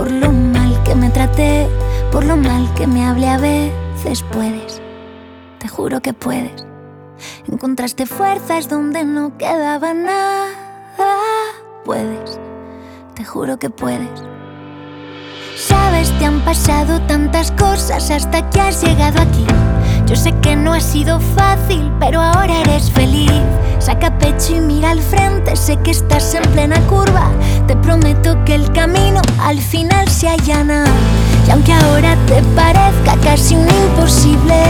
Por lo mal que me traté, por lo mal que me hablé, a veces puedes, te juro que puedes. Encontraste fuerzas donde no quedaba nada. Puedes, te juro que puedes. Sabes, te han pasado tantas cosas hasta que has llegado aquí. Yo sé que no ha sido fácil, pero ahora eres feliz. Saca pecho y mira al frente, sé que estás en plena curva. Te prometo que el camino al final se allana. Y aunque ahora te parezca casi un imposible,